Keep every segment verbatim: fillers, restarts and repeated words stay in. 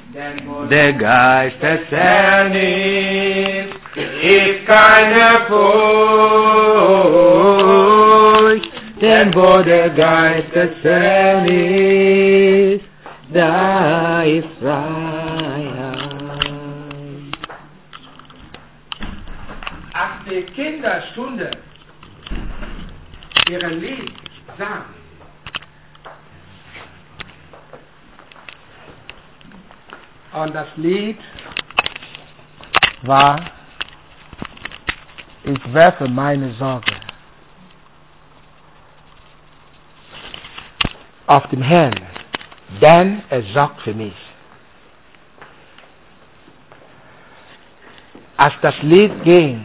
Der Geist des Herrn ist, ist keine Furcht, denn wo der Geist des Herrn ist, da ist Freiheit. Als die Kinderstunde ihre Lied sang, und das Lied war: Ich werfe meine Sorge auf den Herrn, denn er sorgt für mich. Als das Lied ging,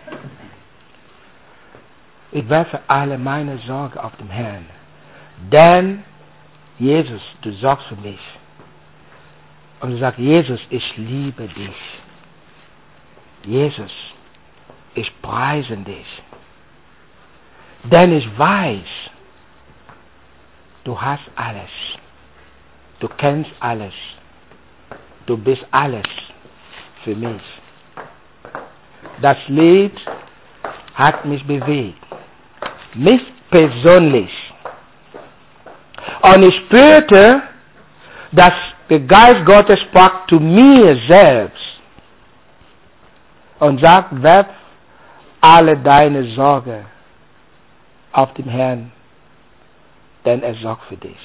ich werfe alle meine Sorge auf den Herrn, denn Jesus, du sorgst für mich. Und du sagst: Jesus, ich liebe dich. Jesus, ich preise dich. Denn ich weiß, du hast alles. Du kennst alles. Du bist alles für mich. Das Lied hat mich bewegt. Mich persönlich. Und ich spürte, dass der Geist Gottes sprach zu mir selbst und sagt: Werf alle deine Sorge auf den Herrn, denn er sorgt für dich.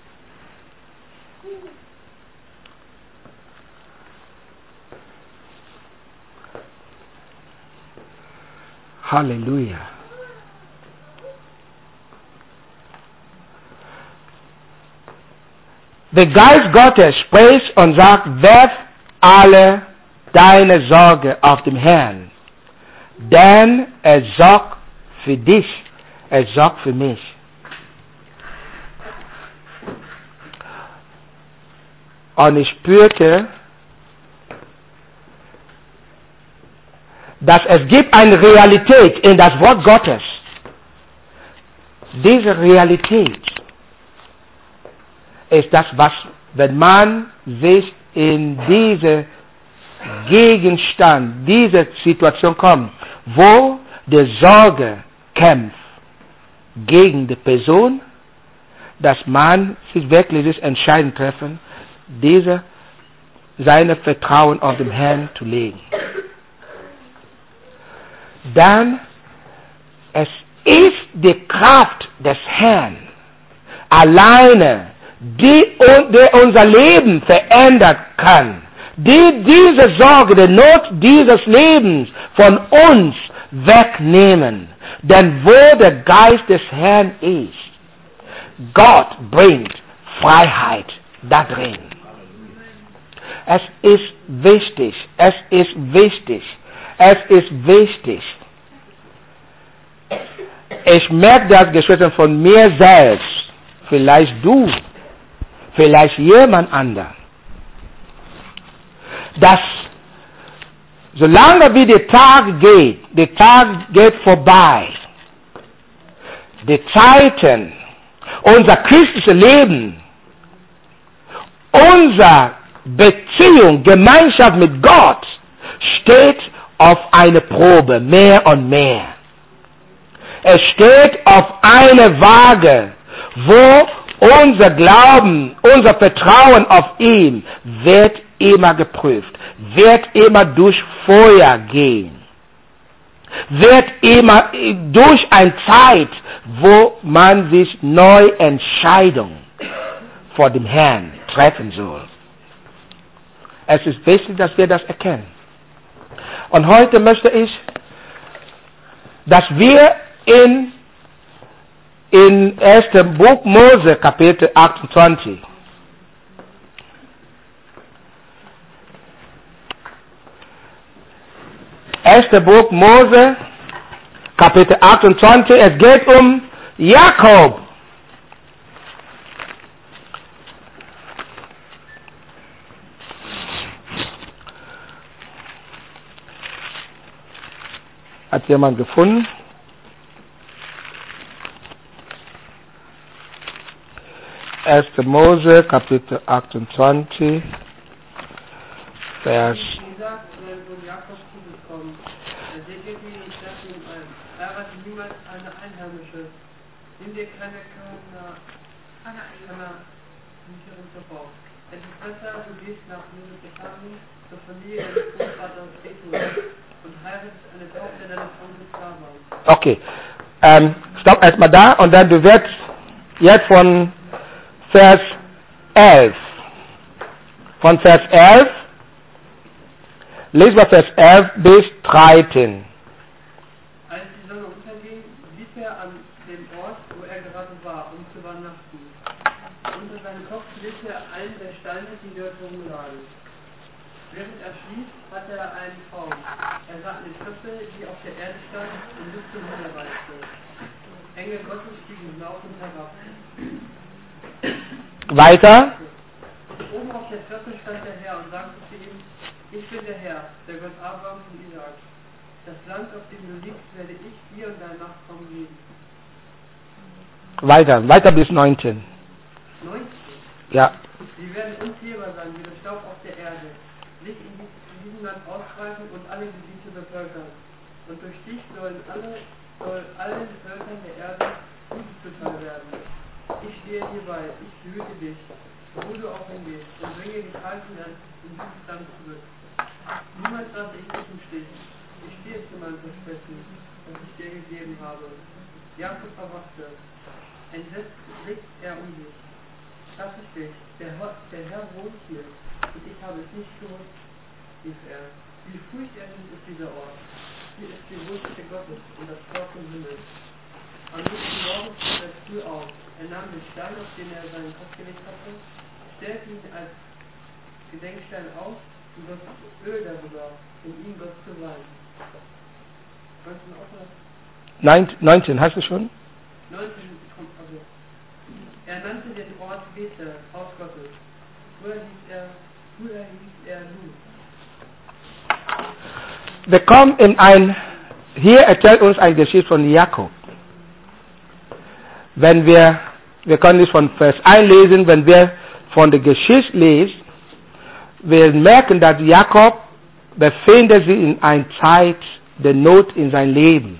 Halleluja. Der Geist Gottes spricht und sagt: Werf alle deine Sorge auf den Herrn, denn er sorgt für dich, er sorgt für mich. Und ich spürte, dass es gibt eine Realität in das Wort Gottes. Diese Realität ist das, was, wenn man sich in diese Gegenstand, diese Situation kommt, wo die Sorge kämpft gegen die Person, dass man sich wirklich das Entscheiden treffen, diese, seine Vertrauen auf den Herrn zu legen. Dann, es ist die Kraft des Herrn alleine, die, die unser Leben verändern kann, die diese Sorge, die Not dieses Lebens von uns wegnehmen. Denn wo der Geist des Herrn ist, Gott bringt Freiheit da drin. Es ist wichtig, es ist wichtig, es ist wichtig. Ich merke das, Geschwister, von mir selbst, vielleicht du, vielleicht jemand anderes, dass solange wie der Tag geht, der Tag geht vorbei, die Zeiten, unser christliches Leben, unsere Beziehung, Gemeinschaft mit Gott steht auf eine Probe, mehr und mehr. Es steht auf eine Waage, wo unser Glauben, unser Vertrauen auf ihn wird immer geprüft, wird immer durch Feuer gehen, wird immer durch eine Zeit, wo man sich neue Entscheidungen vor dem Herrn treffen soll. Es ist wichtig, dass wir das erkennen. Und heute möchte ich, dass wir in, in ersten Buch Mose, Kapitel achtundzwanzig, erster Buch Mose, Kapitel achtundzwanzig, es geht um Jakob. Hat jemand gefunden? erster Mose, Kapitel achtundzwanzig. Vers. Isaac und Jakob zugekommen. Er segnete ihn und sagte ihm ein: Heirate niemals eine Einheimische. Nimm dir keine Kananiterin zur Frau. Es ist besser, du gehst nach Mesopotamien zur Familie deines Großvaters Bethuel und heiratest eine Tochter deines Onkels Laban. Okay. Ähm, stopp erstmal da und dann du wirst jetzt von Vers elf. Von Vers elf, lesen wir Vers elf bis dreizehn. Als die Sonne unterging, blieb er an dem Ort, wo er gerade war, um zu übernachten. Unter seinem Kopf legte er einen der Steine, die dort rumlagen. Während er schlief, hatte er einen Traum. Er sah eine Treppe, die auf der Erde stand und bis zum Himmel reichte. Engel Gottes stiegen laufend herab. Weiter. Oben auf der Treppe stand der Herr und sagte zu ihm: Ich bin der Herr, der Gott Abrahams und Isaak. Das Land, auf dem du liegst, werde ich dir und deinen Nachkommen geben. Weiter, weiter bis neunzehn. neunzehn. Ja. Sie werden unzählbar sein wie der Staub auf der Erde, sich in diesem Land ausbreiten und alle Gebiete bevölkern. Und durch dich sollen alle, soll allen Völkern der Erde Gutes zuteil werden. Ich stehe dir bei, ich hüte dich, wo du auch hingehst, und bringe dich heil in dieses Land zurück. Niemals lasse ich dich im Stich. Ich stehe zu meinem Versprechen, das ich dir gegeben habe. Jakob erwachte. Entsetzt blickt er um sich. Das ist dich, der Herr, der Herr wohnt hier, und ich habe es nicht gewusst, rief er. Wie furchterregend ist dieser Ort. Hier ist die Wohnstätte Gottes und das Tor zum Himmel. Am nächsten Morgen stand er früh auf. Er nahm den Stein, auf den er seinen Kopf gelegt hatte, stellte ihn als Gedenkstein auf und goss Öl darüber, um ihn Gott zu weihen. neunzehn, hast du schon? neunzehn kommt also. Er nannte den Ort Bethel, Haus Gottes. Früher hieß er, früher hieß er Luz. Wir kommen in ein, hier erzählt uns eine Geschichte von Jakob. Wenn wir, wir können nicht von Vers eins lesen, wenn wir von der Geschichte lesen, wir merken, dass Jakob befindet sich in einer Zeit der Not in sein Leben.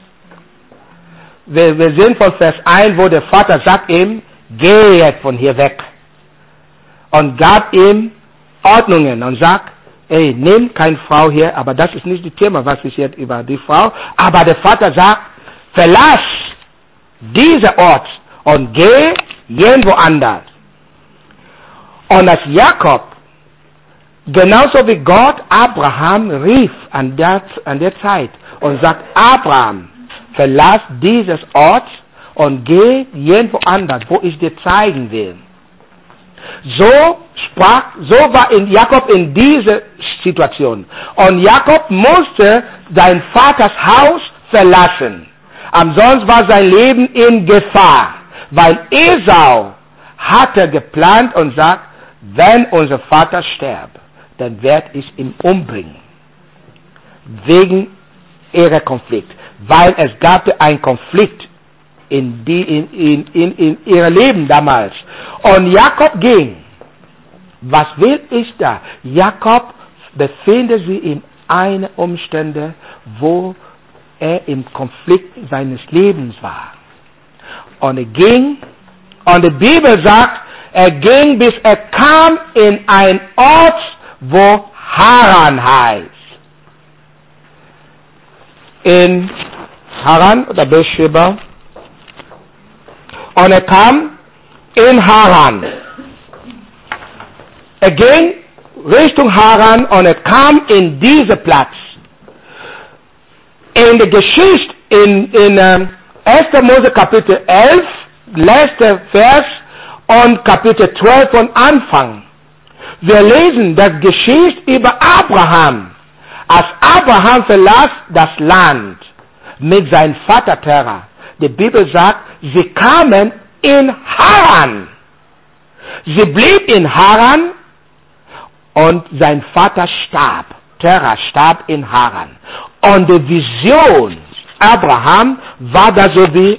Wir, wir sehen von Vers eins, wo der Vater sagt ihm, geh jetzt von hier weg. Und gab ihm Ordnungen und sagt, ey, nimm keine Frau hier, aber das ist nicht das Thema, was ich jetzt über die Frau, aber der Vater sagt, verlass diesen Ort und geh irgendwo anders. Und als Jakob, genauso wie Gott Abraham rief an der, an der Zeit und sagt, Abraham, verlass dieses Ort und geh irgendwo anders, wo ich dir zeigen will. So sprach, so war in Jakob in dieser Situation. Und Jakob musste sein Vaters Haus verlassen. Ansonsten war sein Leben in Gefahr. Weil Esau hatte geplant und sagt, wenn unser Vater stirbt, dann werde ich ihn umbringen. Wegen ihrer Konflikt. Weil es gab einen Konflikt in, die, in, in, in, in ihrem Leben damals. Und Jakob ging. Was will ich da? Jakob befindet sich in einem Umstände, wo er im Konflikt seines Lebens war. Und er ging, und die Bibel sagt, er ging, bis er kam in einen Ort, wo Haran heißt. In Haran oder Beersheba. Und er kam in Haran. Er ging Richtung Haran und er kam in diesen Platz. In der Geschichte in, in ähm, erster Mose Kapitel elf, letzter Vers und Kapitel zwölf von Anfang. Wir lesen das Geschichte über Abraham. Als Abraham verlas das Land mit seinem Vater Terah. Die Bibel sagt, sie kamen in Haran. Sie blieb in Haran und sein Vater starb. Terah starb in Haran. Und die Vision Abraham war da so wie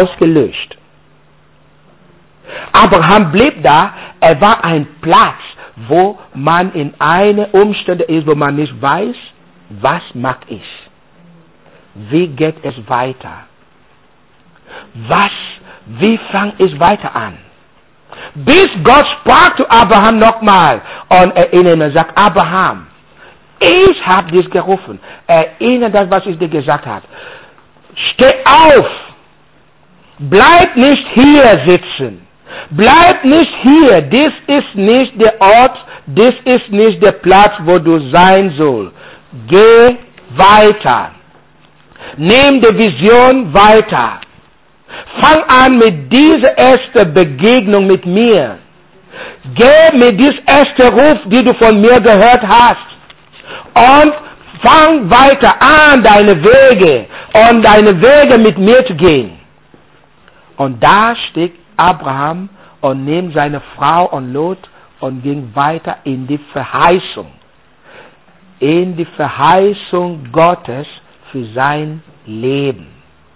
ausgelöscht. Abraham blieb da, er war ein Platz, wo man in eine Umstände ist, wo man nicht weiß, was mag ich? Wie geht es weiter? Was, wie fange ich weiter an? Bis Gott sprach zu Abraham nochmal und erinnert und sagt, Abraham, ich habe dich gerufen. Erinnere das, was ich dir gesagt habe. Steh auf. Bleib nicht hier sitzen. Bleib nicht hier. Dies ist nicht der Ort, dies ist nicht der Platz, wo du sein sollst. Geh weiter. Nimm die Vision weiter. Fang an mit dieser ersten Begegnung mit mir. Geh mit diesem ersten Ruf, die du von mir gehört hast. Und fang weiter an, deine Wege und deine Wege mit mir zu gehen. Und da stieg Abraham und nahm seine Frau und Lot und ging weiter in die Verheißung. In die Verheißung Gottes für sein Leben.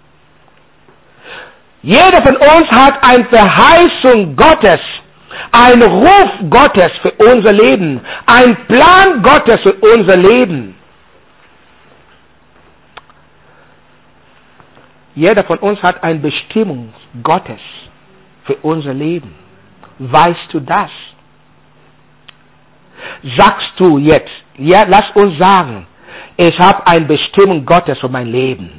Jeder von uns hat eine Verheißung Gottes, einen Ruf Gottes für unser Leben, einen Plan Gottes für unser Leben. Jeder von uns hat eine Bestimmung Gottes für unser Leben. Weißt du das? Sagst du jetzt, ja, lass uns sagen, ich habe eine Bestimmung Gottes für mein Leben.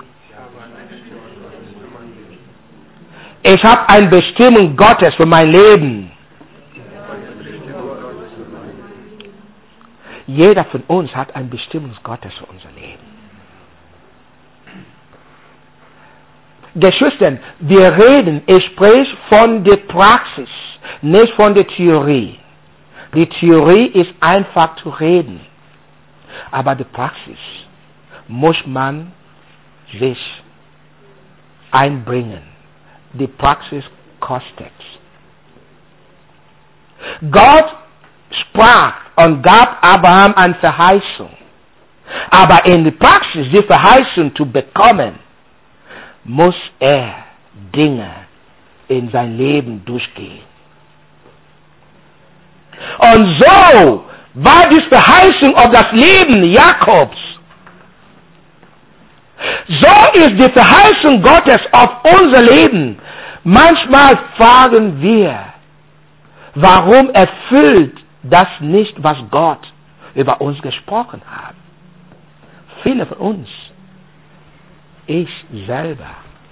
Ich habe eine Bestimmung Gottes für mein Leben. Jeder von uns hat eine Bestimmung Gottes für unser Leben. Geschwister, wir reden, ich spreche von der Praxis, nicht von der Theorie. Die Theorie ist einfach zu reden. Aber die Praxis muss man sich einbringen. Die Praxis kostet. Gott sprach und gab Abraham eine Verheißung. Aber in der Praxis, die Verheißung zu bekommen, muss er Dinge in sein Leben durchgehen. Und so war die Verheißung auf das Leben Jakobs. So ist die Verheißung Gottes auf unser Leben. Manchmal fragen wir, warum erfüllt das nicht, was Gott über uns gesprochen hat? Viele von uns, ich selber,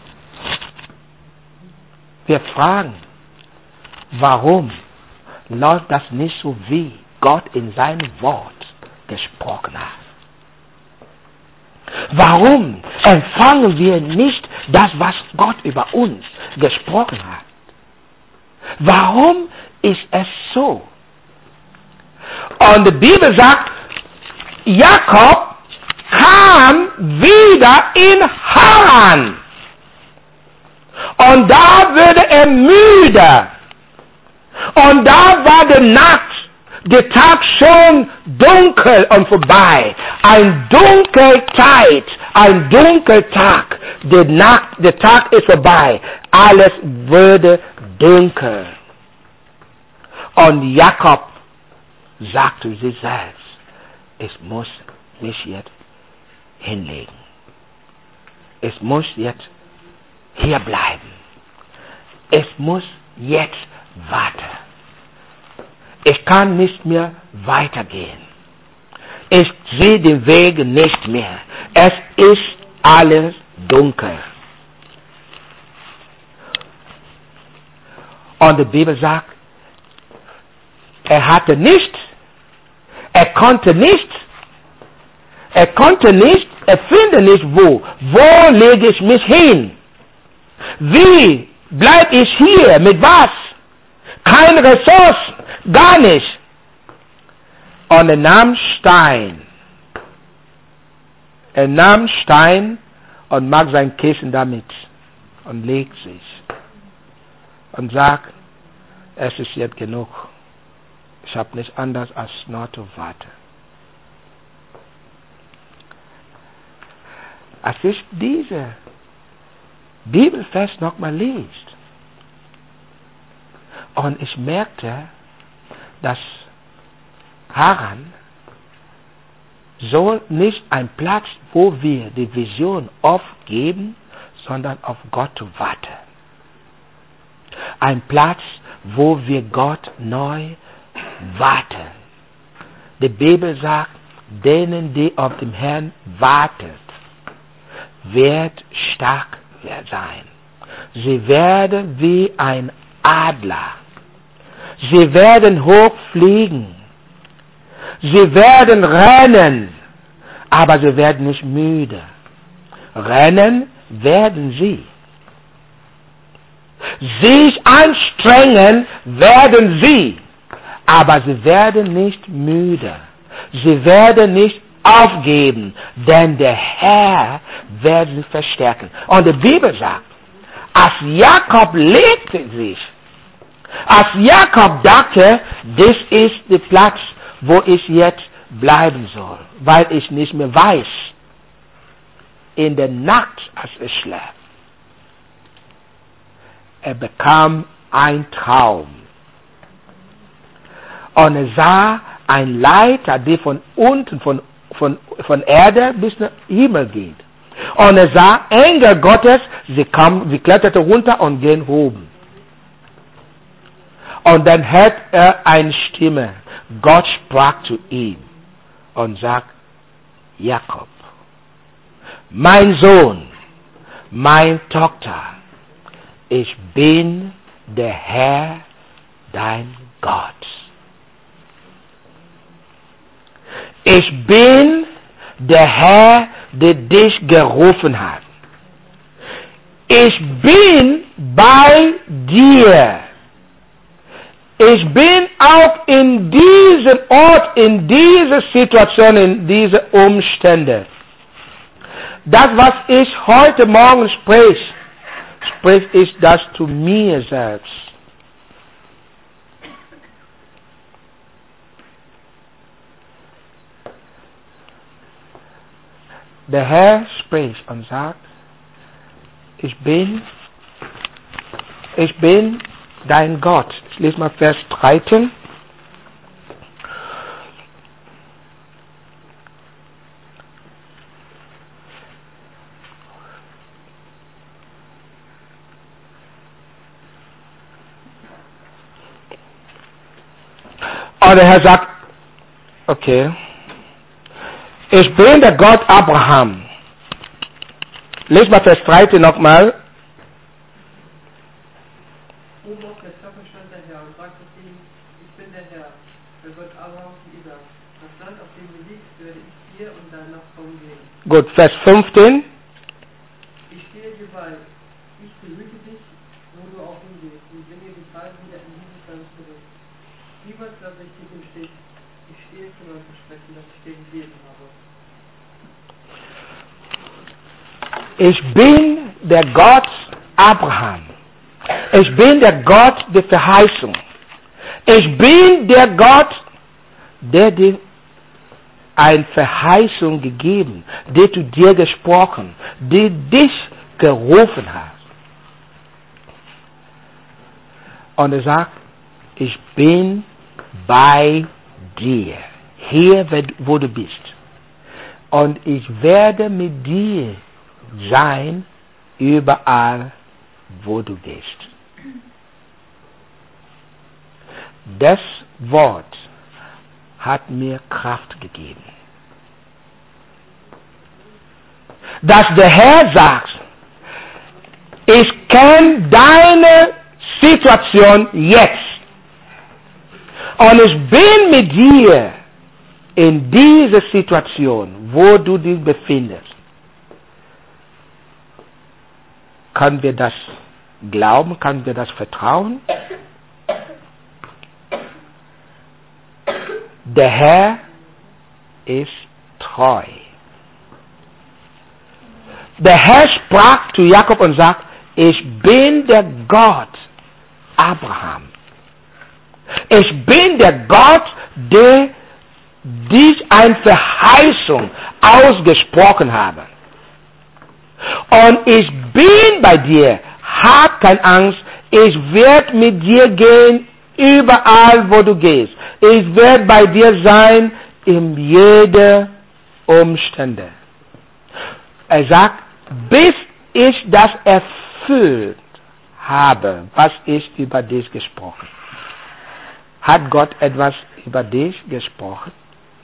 wir fragen, warum läuft das nicht so, wie Gott in seinem Wort gesprochen hat? Warum empfangen wir nicht das, was Gott über uns gesprochen hat? Warum ist es so? Und die Bibel sagt, Jakob kam wieder in Haran. Und da wurde er müde. Und da war die Nacht, der Tag schon dunkel und vorbei. Ein dunkel Zeit, ein dunkel Tag. Die Nacht, der Tag ist vorbei. Alles wurde dunkel. Und Jakob sagte sich selbst, ich muss mich jetzt hinlegen. Ich muss jetzt hier bleiben. Ich muss jetzt warten. Ich kann nicht mehr weitergehen. Ich sehe den Weg nicht mehr. Es ist alles dunkel. Und die Bibel sagt, er hatte nicht, er konnte nicht, er konnte nicht, er finde nicht wo. Wo lege ich mich hin? Wie bleibe ich hier? Mit was? Keine Ressourcen, gar nicht. Und er nahm Stein. Er nahm Stein und macht sein Kissen damit und legt sich und sagt, es ist jetzt genug. Ich habe nicht anders als nur zu warten. Als ich diese Bibelvers nochmal liest und ich merkte, dass Haran soll nicht ein Platz, wo wir die Vision aufgeben, sondern auf Gott warten. Ein Platz, wo wir Gott neu warten. Die Bibel sagt, denen, die auf den Herrn wartet, wird stark sein. Sie werden wie ein Adler. Sie werden hochfliegen. Sie werden rennen, aber sie werden nicht müde. Rennen werden sie. Sich anstrengen werden sie, aber sie werden nicht müde. Sie werden nicht aufgeben, denn der Herr wird sie verstärken. Und die Bibel sagt, als Jakob legte sich, als Jakob dachte, das ist der Platz, wo ich jetzt bleiben soll, weil ich nicht mehr weiß, in der Nacht, als er schläft, er bekam einen Traum. Und er sah ein Leiter, die von unten, von, von, von Erde bis nach Himmel geht. Und er sah Engel Gottes, sie kamen, sie kletterten runter und gehen oben. Und dann hört er eine Stimme. Gott sprach zu ihm und sagt, Jakob, mein Sohn, meine Tochter, ich bin der Herr, dein Gott. Ich bin der Herr, der dich gerufen hat. Ich bin bei dir. Ich bin auch in diesem Ort, in dieser Situation, in diesen Umständen. Das, was ich heute Morgen spreche, spreche ich das zu mir selbst. Der Herr spricht und sagt, ich bin, ich bin dein Gott. Ich lese mal Vers dreizehn. Und der Herr sagt, okay, ich bin der Gott Abraham. Lies mal Vers dreizehn nochmal. Oben auf der Treppe stand der Herr und sagte zu ihm, ich bin der Herr, der Gott Abrahams und Isaak. Das Land, auf dem du liegst, werde ich dir und deinen Nachkommen geben. Gut, Vers fünfzehn. Ich stehe dir bei. Ich behüte dich, wo du auch hingehst, und bringe dich bald wieder in dieses Land zurück. Niemals lasse ich dich im Stich. Ich stehe zu meinem Versprechen, das ich dir gegeben habe. Ich bin der Gott Abraham. Ich bin der Gott der Verheißung. Ich bin der Gott, der dir eine Verheißung gegeben, der zu dir gesprochen, der dich gerufen hat. Und er sagt, ich bin bei dir, hier wo du bist. Und ich werde mit dir sein, überall, wo du gehst. Das Wort hat mir Kraft gegeben. Dass der Herr sagt, ich kenne deine Situation jetzt. Und ich bin mit dir in dieser Situation, wo du dich befindest. Können wir das glauben? Können wir das vertrauen? Der Herr ist treu. Der Herr sprach zu Jakob und sagt, ich bin der Gott Abraham. Ich bin der Gott, der dich eine Verheißung ausgesprochen habe. Und ich bin bei dir. Hab keine Angst. Ich werde mit dir gehen, überall, wo du gehst. Ich werde bei dir sein in jeder Umstände. Er sagt, bis ich das erfüllt habe, was ich über dich gesprochen. Hat Gott etwas über dich gesprochen?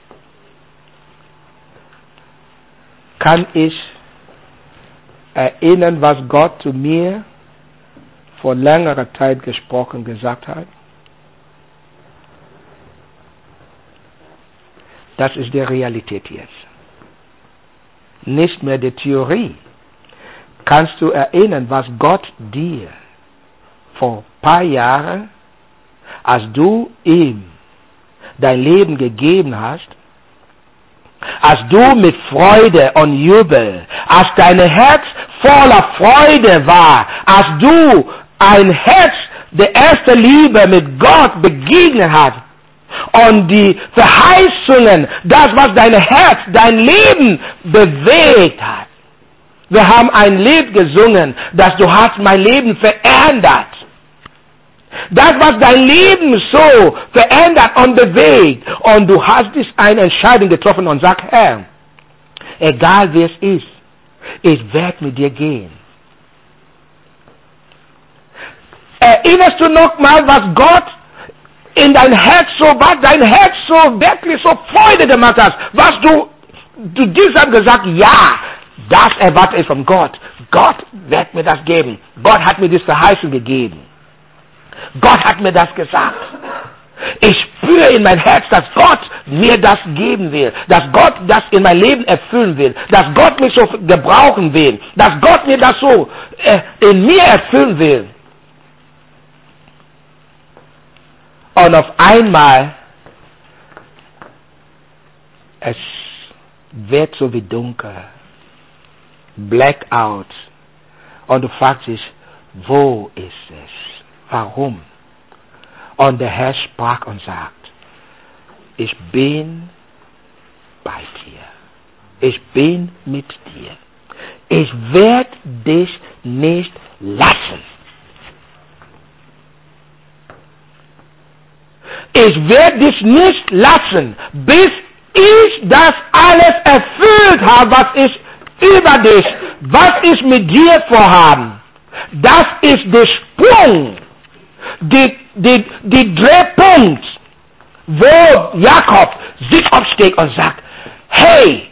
Kann ich erinnern, was Gott zu mir vor längerer Zeit gesprochen gesagt hat? Das ist die Realität jetzt. Nicht mehr die Theorie. Kannst du erinnern, was Gott dir vor ein paar Jahren, als du ihm dein Leben gegeben hast, als du mit Freude und Jubel, als dein Herz voller Freude war, als du ein Herz der ersten Liebe mit Gott begegnet hast, und die Verheißungen, das, was dein Herz, dein Leben bewegt hat. Wir haben ein Lied gesungen, das du hast mein Leben verändert. Das, was dein Leben so verändert und bewegt. Und du hast dich eine Entscheidung getroffen und sagst, Herr, egal wie es ist, ich werde mit dir gehen. Erinnerst du noch mal, was Gott in dein Herz so, was dein Herz so wirklich so Freude gemacht hast, was du, du dir hast gesagt, ja, das erwarte ich von Gott. Gott wird mir das geben. Gott hat mir das Verheißung gegeben. Gott hat mir das gesagt. Ich spüre in mein Herz, dass Gott mir das geben will, dass Gott das in mein Leben erfüllen will, dass Gott mich so gebrauchen will, dass Gott mir das so äh, in mir erfüllen will. Und auf einmal, es wird so wie dunkel, Blackout. Und du fragst dich, wo ist es? Warum? Und der Herr sprach und sagt, ich bin bei dir. Ich bin mit dir. Ich werde dich nicht lassen. Ich werde dich nicht lassen, bis ich das alles erfüllt habe, was ich über dich, was ich mit dir vorhabe. Das ist der Sprung, die, die, die Drehpunkt, wo Jakob sich aufsteht und sagt, hey,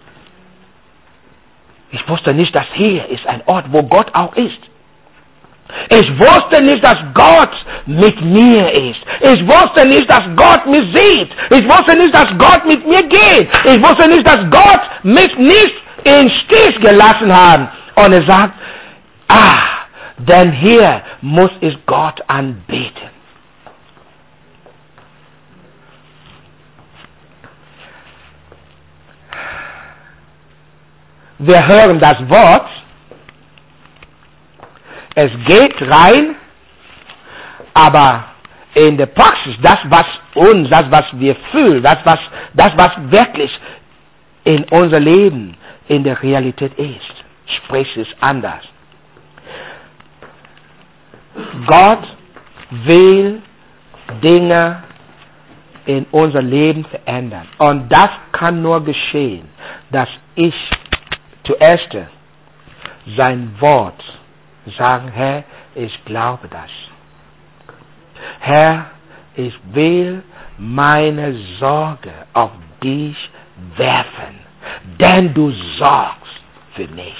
ich wusste nicht, dass hier ist ein Ort, wo Gott auch ist. Ich wusste nicht, dass Gott mit mir ist. Ich wusste nicht, dass Gott mich sieht. Ich wusste nicht, dass Gott mit mir geht. Ich wusste nicht, dass Gott mich nicht in Stich gelassen hat. Und er sagt, ah, denn hier muss ich Gott anbeten. Wir hören das Wort. Es geht rein, aber in der Praxis, das was uns, das was wir fühlen, das was, das was wirklich in unser Leben, in der Realität ist, spricht es anders. Gott will Dinge in unser Leben verändern. Und das kann nur geschehen, dass ich zuerst sein Wort sagen, Herr, ich glaube das. Herr, ich will meine Sorge auf dich werfen, denn du sorgst für mich.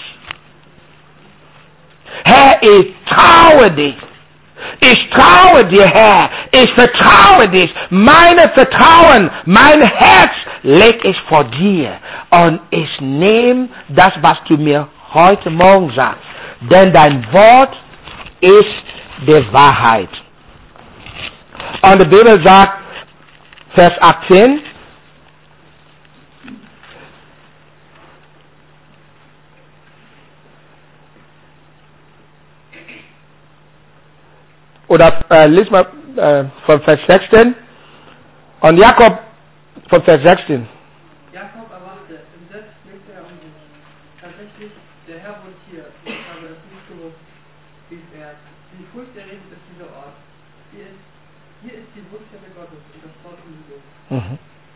Herr, ich traue dich. Ich traue dir, Herr. Ich vertraue dich. Meine Vertrauen, mein Herz leg ich vor dir. Und ich nehme das, was du mir heute Morgen sagst. Denn dein Wort ist die Wahrheit. Und die Bibel sagt, Vers achtzehn, oder äh, lies mal äh, von Vers sechzehn, und Jakob von Vers sechzehn. Jakob erwachte, entsetzt blickte er um sich. Tatsächlich, der Herr wohnt hier. Ich habe es nicht gewusst, rief er. Wie furchterregend ist dieser Ort. Hier ist, hier ist die Buchstabe Gottes und das Wort Liebe. Mhm.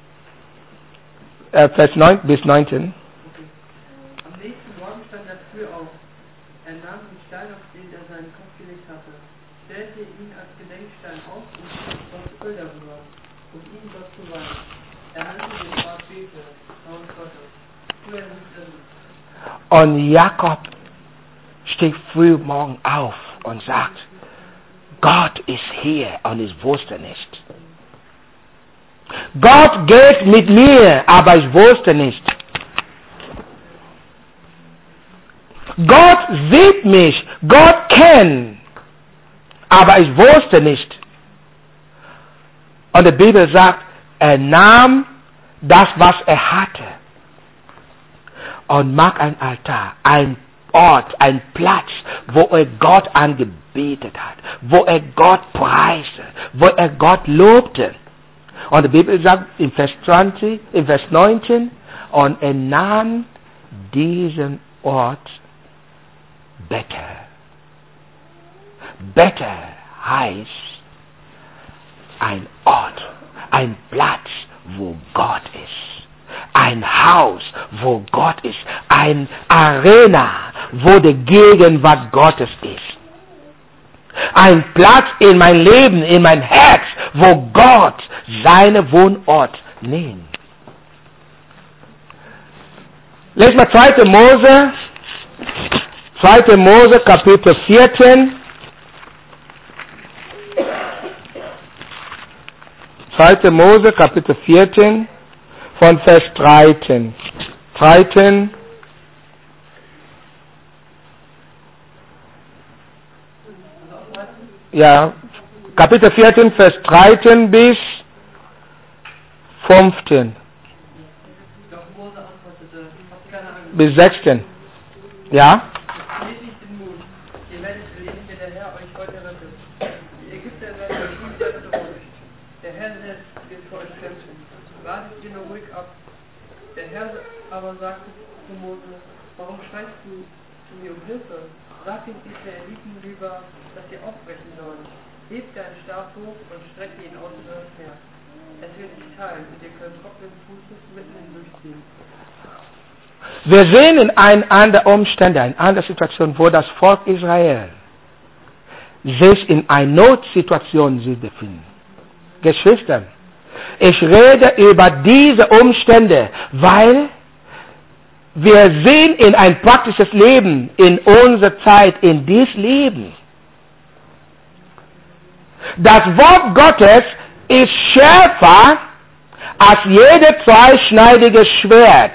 Äh, Vers neun bis neunzehn. Okay. Am nächsten Morgen stand er früh auf. Er nahm den Stein, auf den er seinen Kopf gelegt hatte, stellte ihn als Gedenkstein auf und goss Öl darüber, um ihn Gott zu weihen. Er nannte den Ort Bethel, Haus Gottes. Früher hieß er nicht. Und Jakob steht früh morgen auf und sagt, Gott ist hier und ich wusste nicht. Gott geht mit mir, aber ich wusste nicht. Gott sieht mich, Gott kennt, aber ich wusste nicht. Und die Bibel sagt, er nahm das, was er hatte, und macht ein Altar, ein Ort, ein Platz, wo er Gott angebetet hat, wo er Gott preiste, wo er Gott lobte. Und die Bibel sagt in Vers zwanzig, in Vers neunzehn, und er nahm diesen Ort Bethel. Bethel heißt ein Ort, ein Platz, wo Gott ist. Ein Haus, wo Gott ist. Ein Arena, wo die Gegenwart Gottes ist. Ein Platz in mein Leben, in mein Herz, wo Gott seinen Wohnort nimmt. Lest mal zweite Mose, zweite Mose, Kapitel vierzehn. zweite Mose, Kapitel vierzehn, von Vers dreizehn. dreizehn. Ja, Kapitel vierzehn, Vers dreizehn bis fünfzehn. Doch Mose antwortete, habt keine Angst. Bis sechzehn. Ja? Nehmt nicht den Mut, ihr werdet erleben, wie der Herr euch heute rettet. Die Ägypter werden euch nie wieder zurück. Der Herr selbst wird für euch kämpfen. Wartet ihr nur ruhig ab. Der Herr aber sagte zu Mose, warum schreist du zu mir um Hilfe? Sag den Israeliten lieber, dass sie aufbrechen sollen. Hebt deinen Stab hoch und streckt ihn aus über das Meer. Es wird sich teilen und ihr könnt trockenen Fußes mitten hindurchziehen. Wir sehen in einer anderen Umstände, in einer Situation, wo das Volk Israel sich in einer Notsituation sich befindet. Geschwister, ich rede über diese Umstände, weil wir sehen in ein praktisches Leben, in unserer Zeit, in dieses Leben. Das Wort Gottes ist schärfer als jedes zweischneidige Schwert.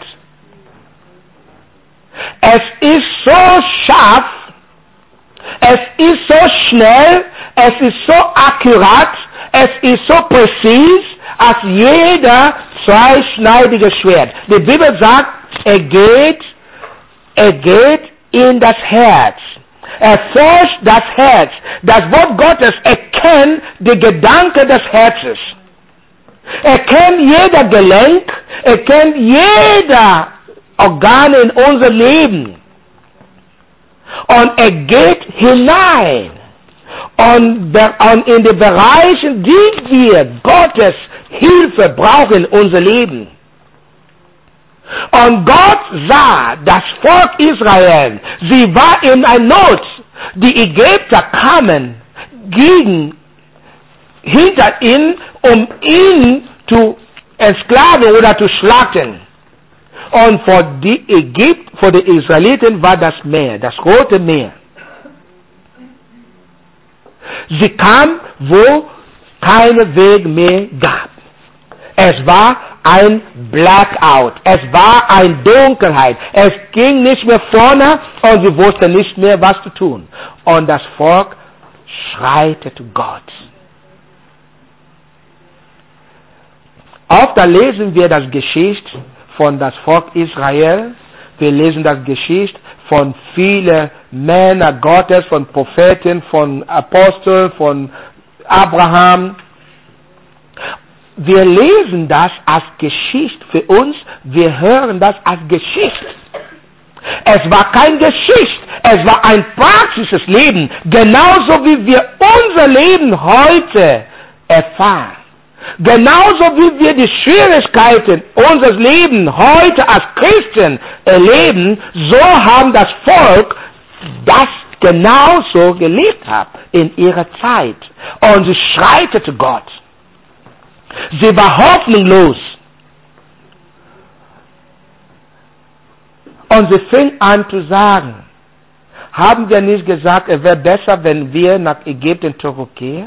Es ist so scharf, es ist so schnell, es ist so akkurat, es ist so präzise als jeder zweischneidige Schwert. Die Bibel sagt, er geht, er geht in das Herz. Er forscht das Herz. Das Wort Gottes erkennt die Gedanken des Herzens. Er kennt jeder Gelenk, er kennt jeder Organ in unser Leben. Und er geht hinein. Und in die Bereiche, die wir Gottes Hilfe brauchen in unser Leben. Und Gott sah das Volk Israel, sie war in einer Not. Die Ägypter kamen gegen, hinter ihn, um ihn zu entsklaven oder zu schlachten. Und vor die Ägypter, vor die Israeliten war das Meer, das Rote Meer. Sie kamen, wo keinen Weg mehr gab. Es war ein Blackout. Es war eine Dunkelheit. Es ging nicht mehr vorne und sie wussten nicht mehr, was zu tun. Und das Volk schreitet zu Gott. Oft da lesen wir das Geschichte von das Volk Israel. Wir lesen das Geschichte von vielen Männern Gottes, von Propheten, von Aposteln, von Abraham. Wir lesen das als Geschichte für uns, wir hören das als Geschichte. Es war kein Geschichte, es war ein praktisches Leben, genauso wie wir unser Leben heute erfahren. Genauso wie wir die Schwierigkeiten unseres Lebens heute als Christen erleben, so haben das Volk das genauso gelebt hat in ihrer Zeit. Und sie schreitete Gott. Sie war hoffnungslos. Und sie fing an zu sagen, haben wir nicht gesagt, es wäre besser, wenn wir nach Ägypten zurückkehren?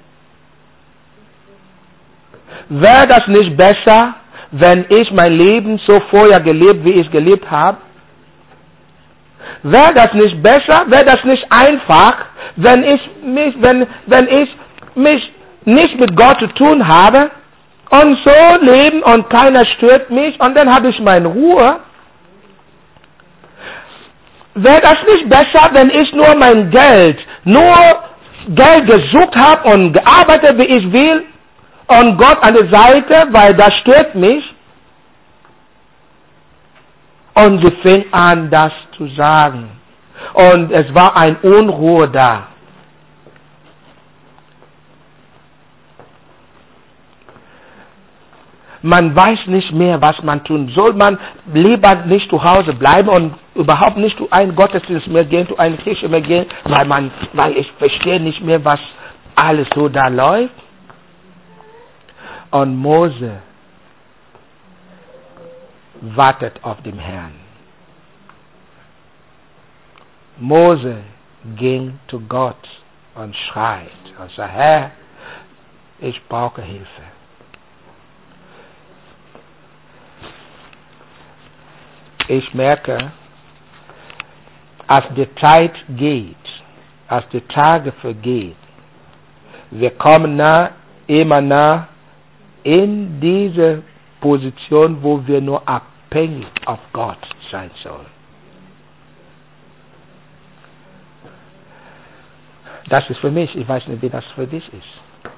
Wäre das nicht besser, wenn ich mein Leben so vorher gelebt, wie ich gelebt habe? Wäre das nicht besser, wäre das nicht einfach, wenn ich mich, wenn, wenn ich mich nicht mit Gott zu tun habe und so leben und keiner stört mich und dann habe ich meine Ruhe? Wäre das nicht besser, wenn ich nur mein Geld, nur Geld gesucht habe und gearbeitet, wie ich will, und Gott an der Seite, weil das stört mich? Und sie fing an, das zu sagen. Und es war eine Unruhe da. Man weiß nicht mehr, was man tun soll. Man lieber nicht zu Hause bleiben und überhaupt nicht zu einem Gottesdienst mehr gehen, zu einer Kirche mehr gehen, weil man, weil ich verstehe nicht mehr, was alles so da läuft. Und Mose wartet auf den Herrn. Mose ging zu Gott und schreit und sagt, Herr, ich brauche Hilfe. Ich merke, als die Zeit geht, als die Tage vergehen, wir kommen nah, immer nah in diese Position, wo wir nur abhängig auf Gott sein sollen. Das ist für mich, ich weiß nicht, wie das für dich ist.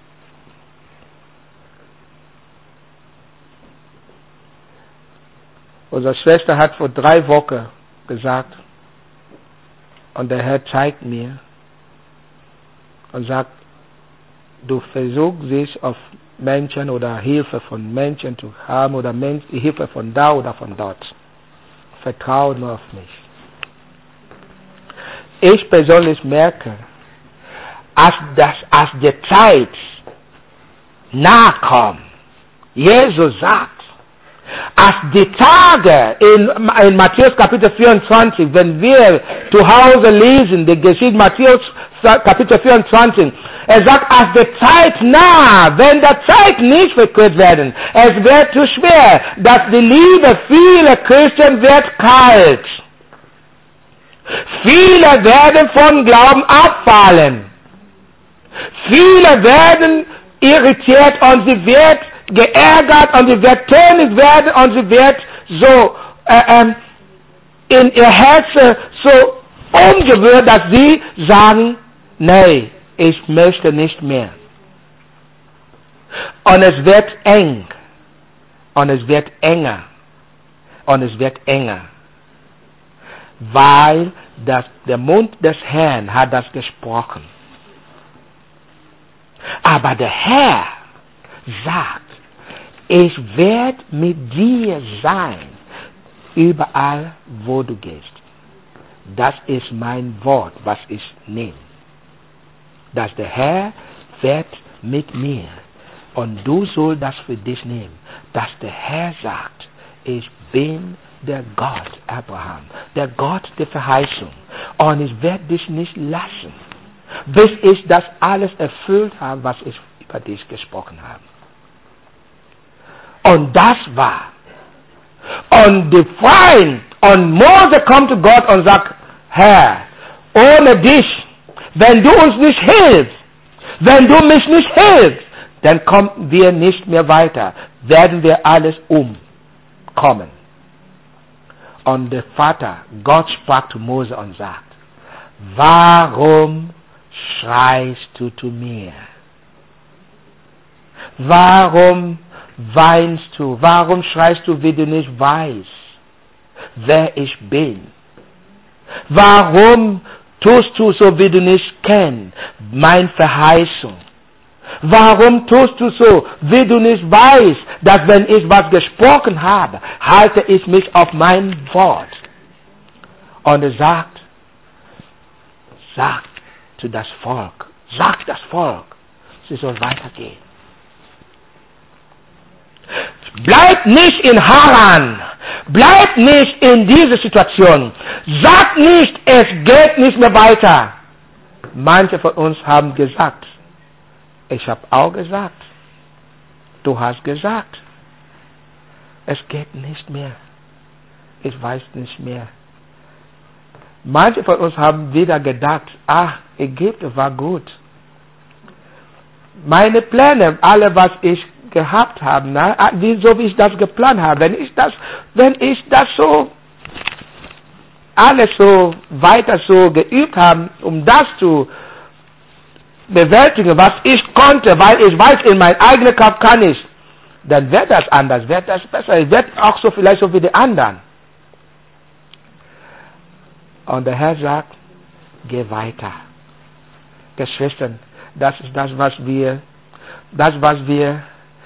Unsere Schwester hat vor drei Wochen gesagt, und der Herr zeigt mir und sagt, du versuchst dich auf Menschen oder Hilfe von Menschen zu haben oder Mensch, Hilfe von da oder von dort. Vertraue nur auf mich. Ich persönlich merke, als, das, als die Zeit nahe kommt, Jesus sagt, als die Tage in, in Matthäus Kapitel vierundzwanzig, wenn wir zu Hause lesen, die Geschichte Matthäus Kapitel vierundzwanzig, er sagt, als die Zeit nah, wenn der Zeit nicht verkürzt werden, es wird zu schwer, dass die Liebe vieler Christen wird kalt. Viele werden von Glauben abfallen. Viele werden irritiert und sie wird geärgert und sie wird zornig werden und sie wird so äh, ähm, in ihr Herz so umgewöhnt, dass sie sagen, nein, ich möchte nicht mehr. Und es wird eng. Und es wird enger. Und es wird enger. Weil das, der Mund des Herrn hat das gesprochen. Aber der Herr sagt, ich werde mit dir sein, überall, wo du gehst. Das ist mein Wort, was ich nehme. Dass der Herr wird mit mir und du sollst das für dich nehmen. Dass der Herr sagt, ich bin der Gott Abraham, der Gott der Verheißung und ich werde dich nicht lassen, bis ich das alles erfüllt habe, was ich über dich gesprochen habe. Und das war. Und die Freien und Mose kommt zu Gott und sagt, Herr, ohne dich, wenn du uns nicht hilfst, wenn du mich nicht hilfst, dann kommen wir nicht mehr weiter, werden wir alles umkommen. Und der Vater, Gott sprach zu Mose und sagt, warum schreist du zu mir? Warum weinst du? Warum schreist du, wie du nicht weißt, wer ich bin? Warum tust du so, wie du nicht kennst, meine Verheißung? Warum tust du so, wie du nicht weißt, dass wenn ich was gesprochen habe, halte ich mich auf mein Wort. Und er sagt, sagt zu das Volk, sagt das Volk, sie soll weitergehen. Bleib nicht in Haran, bleib nicht in dieser Situation. Sag nicht, es geht nicht mehr weiter. Manche von uns haben gesagt, ich habe auch gesagt, du hast gesagt, es geht nicht mehr. Ich weiß nicht mehr. Manche von uns haben wieder gedacht, ach, Ägypten war gut. Meine Pläne, alle was ich gehabt habe, na, wie, so wie ich das geplant habe, wenn ich das, wenn ich das so, alles so weiter so geübt habe, um das zu bewältigen, was ich konnte, weil ich weiß, in mein eigener Kopf kann ich, dann wird das anders, wird das besser, es wird auch so vielleicht so wie die anderen. Und der Herr sagt, geh weiter. Geschwister, das ist das, was wir, das, was wir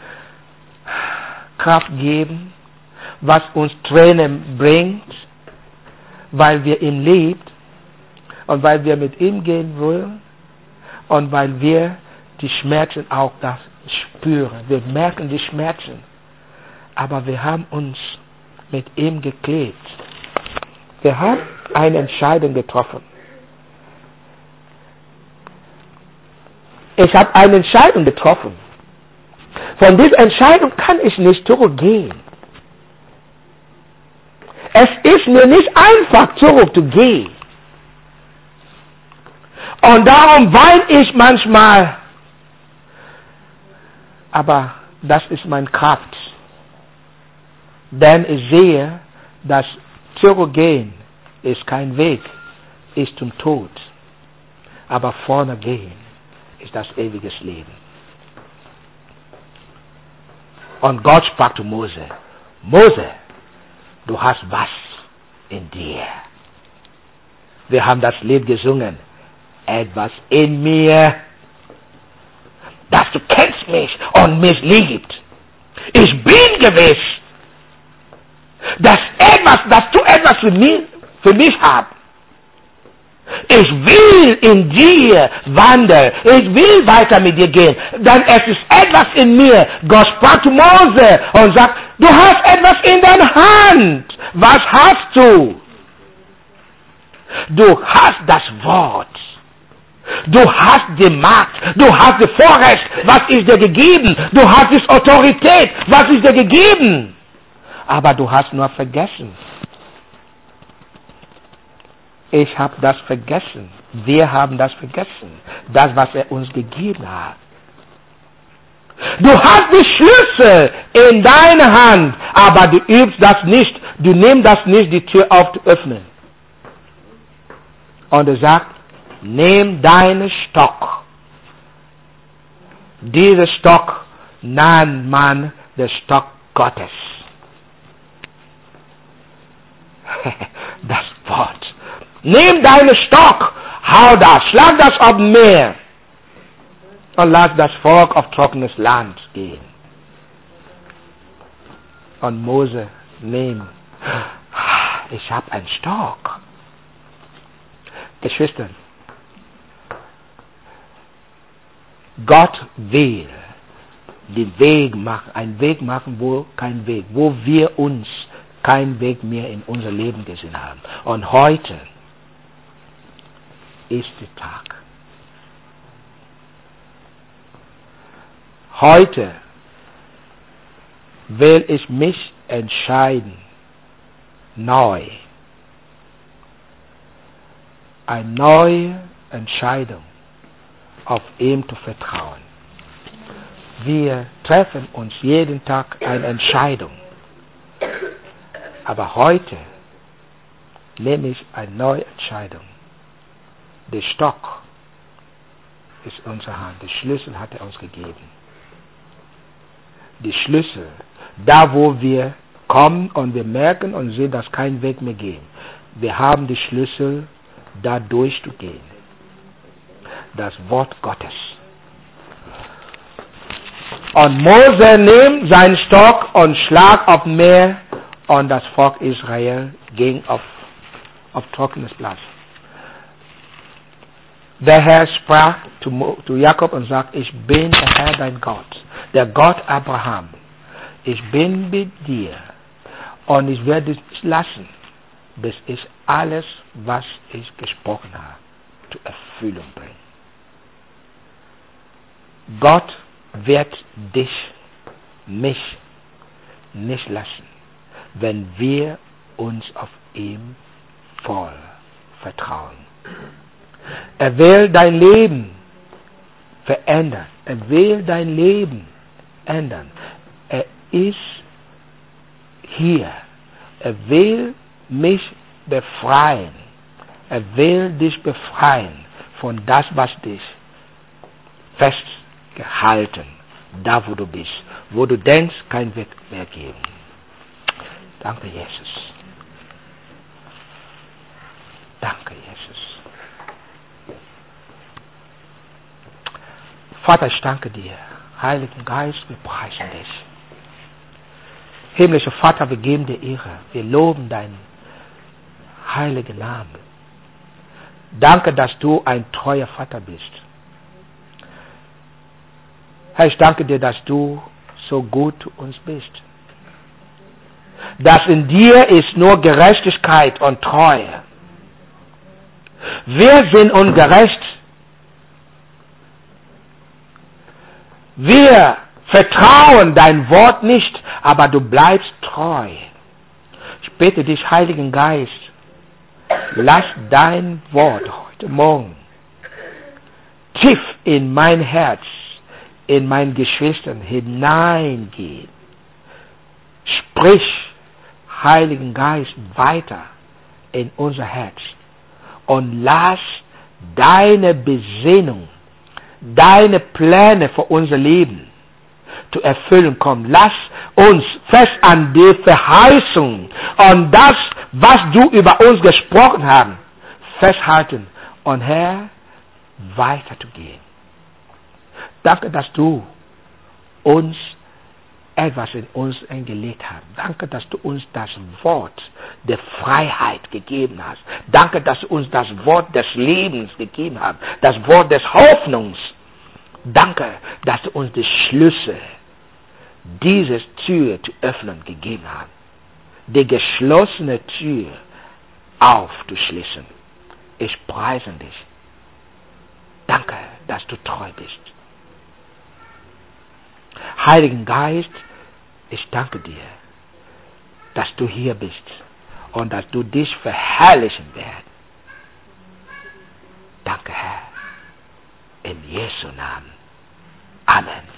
Kraft geben, was uns Tränen bringt, weil wir ihn liebt und weil wir mit ihm gehen wollen und weil wir die Schmerzen auch das spüren. Wir merken die Schmerzen, aber wir haben uns mit ihm geklebt. Wir haben eine Entscheidung getroffen. Ich habe eine Entscheidung getroffen. Von dieser Entscheidung kann ich nicht zurückgehen. Es ist mir nicht einfach zurückzugehen. Und darum weine ich manchmal. Aber das ist meine Kraft. Denn ich sehe, dass zurückgehen ist kein Weg, ist zum Tod. Aber vorne gehen ist das ewige Leben. Und Gott sprach zu Mose, Mose, du hast was in dir. Wir haben das Lied gesungen, etwas in mir, dass du kennst mich und mich liebst. Ich bin gewiss, dass etwas, dass du etwas für mich, für mich hast. Ich will in dir wandeln. Ich will weiter mit dir gehen. Denn es ist etwas in mir. Gott sprach zu Mose und sagt, du hast etwas in deiner Hand. Was hast du? Du hast das Wort. Du hast die Macht. Du hast das Vorrecht. Was ist dir gegeben? Du hast die Autorität. Was ist dir gegeben? Aber du hast nur vergessen. Ich habe das vergessen. Wir haben das vergessen. Das, was er uns gegeben hat. Du hast die Schlüssel in deiner Hand, aber du übst das nicht. Du nimmst das nicht, die Tür aufzuöffnen. Und er sagt, nimm deinen Stock. Dieser Stock nennt man den Stock Gottes. Das Wort. Nimm deinen Stock, hau das, schlag das auf dem Meer und lass das Volk auf trockenes Land gehen. Und Mose, nimm, ich habe einen Stock. Geschwister, Gott will den Weg machen, einen Weg machen, wo kein Weg, wo wir uns keinen Weg mehr in unser Leben gesehen haben. Und heute ist der Tag. Heute will ich mich entscheiden, neu. Eine neue Entscheidung, auf ihm zu vertrauen. Wir treffen uns jeden Tag eine Entscheidung. Aber heute nehme ich eine neue Entscheidung. Der Stock ist in unserer Hand. Der Schlüssel hat er uns gegeben. Die Schlüssel, da wo wir kommen und wir merken und sehen, dass kein Weg mehr geht. Wir haben die Schlüssel, da durchzugehen. Das Wort Gottes. Und Mose nimmt seinen Stock und schlag auf Meer und das Volk Israel ging auf, auf trockenes Blatt. Der Herr sprach zu, Mo, zu Jakob und sagt, ich bin der Herr dein Gott, der Gott Abraham. Ich bin mit dir und ich werde dich nicht lassen, bis ich alles, was ich gesprochen habe, zur Erfüllung bringe. Gott wird dich, mich nicht lassen, wenn wir uns auf ihn voll vertrauen. Er will dein Leben verändern. Er will dein Leben ändern. Er ist hier. Er will mich befreien. Er will dich befreien von das, was dich festgehalten, da wo du bist, wo du denkst, kein Weg mehr geben. Danke, Jesus. Danke, Jesus. Vater, ich danke dir. Heiligen Geist, wir preisen dich. Himmlischer Vater, wir geben dir Ehre. Wir loben deinen heiligen Namen. Danke, dass du ein treuer Vater bist. Herr, ich danke dir, dass du so gut zu uns bist. Dass in dir ist nur Gerechtigkeit und Treue. Wir sind ungerecht. Wir vertrauen dein Wort nicht, aber du bleibst treu. Ich bitte dich, Heiligen Geist, lass dein Wort heute Morgen tief in mein Herz, in meinen Geschwistern hineingehen. Sprich, Heiligen Geist, weiter in unser Herz und lass deine Besinnung, deine Pläne für unser Leben zu erfüllen kommen. Lass uns fest an die Verheißung und das, was du über uns gesprochen hast, festhalten und Herr, weiterzugehen. Danke, dass du uns etwas in uns eingelegt hast. Danke, dass du uns das Wort der Freiheit gegeben hast. Danke, dass du uns das Wort des Lebens gegeben hast. Das Wort des Hoffnungs. Danke, dass du uns die Schlüssel dieses Tür zu öffnen gegeben hast. Die geschlossene Tür aufzuschließen. Ich preise dich. Danke, dass du treu bist. Heiligen Geist, ich danke dir, dass du hier bist und dass du dich verherrlichen wirst. Danke, Herr. In Jesu Namen. Amen.